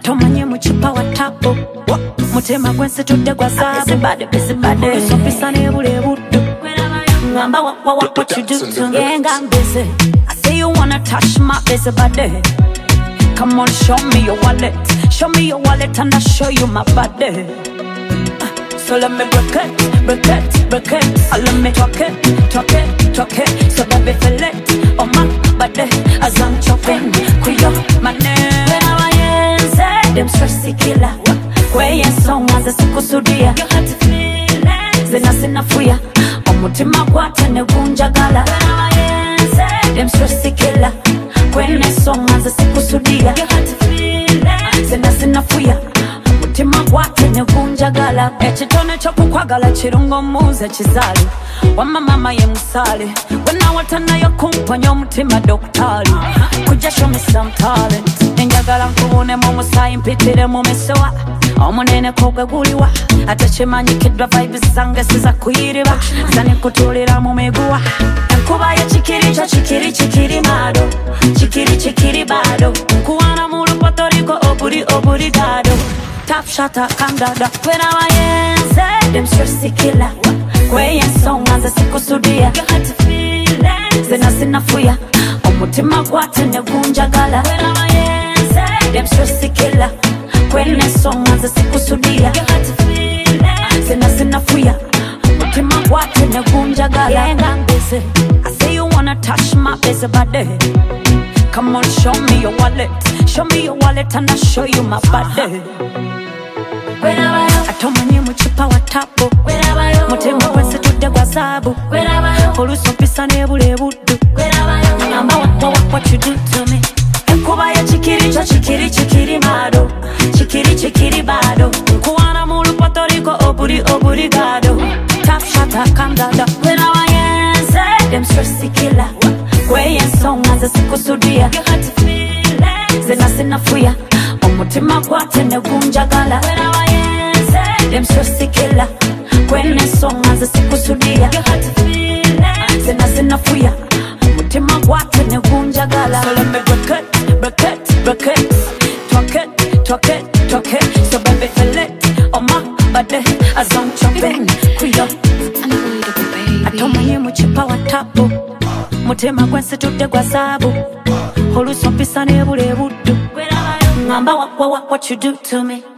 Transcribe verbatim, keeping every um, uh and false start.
atomanye mukipa wa tapo mutema gwense tudde gwa zaabu olusopisa nebule buddu ngamba what you do to me ain't got busy. I say you wanna touch my busy body. Come on, show me your wallet. Show me your wallet and I'll show you my body. So let me break it, break it, break it. Uh, let me talk it, talk it, talk it. So baby feel it, oh my body. As I'm chopping, kuyo my name. When I yenze, them stressy killer. Kwe yenso mwanza sikusudia. You had to feel it. Zina sina fuya, omutima gwate ne gunjagala. When I yenze, them stressy killer. Kwe yenso mwanza sikusudia. You had to feel it. Zina sina fuya. Mutima gwate ne kunjagala ekitone kyokukwagala kirungo muze kizali wama mama ye musale wena watanayo kumponya omutima doktali kujja show me some talent enjagala nkubone mu musayi mpitire mu misowa omunene kogwe guliwa ate kimanyikiddwa vibes zange siza kuyiriba zani kutulira mu miguwa enkuba ye kikiri kyo kikiri kikiri mado kikiri kikiri bado nkuwana mu Puerto Rico oburi oburi gado. Top shotter, calm down, down. When I'm a yense, them stressy killer. Kwe yenso mwanza sikusudia. You had to feel it. Zina sina fuya, omutima gwate ne gunjagala. When I'm a yense, them stressy killer. Kwe yenso mwanza sikusudia. You had to feel it. Zina sina fuya, omutima gwate ne gunjagala. Yeah, I'm busy. I say you wanna touch my busy body. Come on, show me your wallet. Show me your wallet and I'll show you my body. Atomanye mukipa wa tapo mutema gwense tudde gwa zaabu olusopisa nebule buddu ngamba what you do to me enkuba ye kikiri kyo kikiri kikiri mado kikiri kikiri bado nkuwana mu Puerto Rico oburi oburi gado. Top shotter, calm down, down. When I yense, them stressy killer. Kwe yenso mwanza sikusudia. You had to feel it. Zina sina fuya, omutima gwate ne gunjagala. When I yense, them stressy killer. Kwe yenso mwanza sikusudia. You had to feel it. Zina sina fuya, omutima gwate ne gunjagala. So let me break it, break it, break it. Talk it, talk it, talk it. So baby feel it, oh my body. As I'm chopping, kuyo atomanye mukipa wa tapo mutema gwense tudde gwa zaabu olusopisa nebule buddu ngamba what you do to me.